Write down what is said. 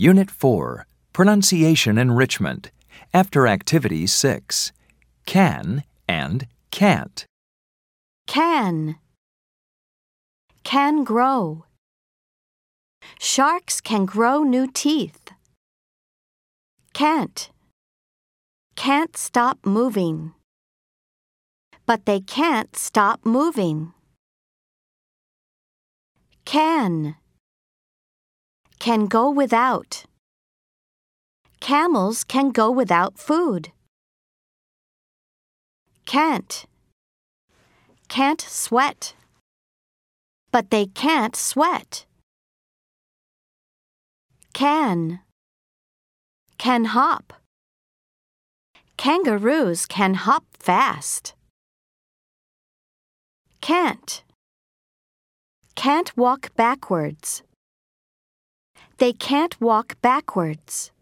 Unit 4, Pronunciation Enrichment, after Activity 6, Can and Can't. Can grow. Sharks can grow new teeth. Can't stop moving. But they can't stop moving. Can go without. Camels can go without food. Can't sweat. But they can't sweat. Can hop. Kangaroos can hop fast. Can't walk backwards. They can't walk backwards.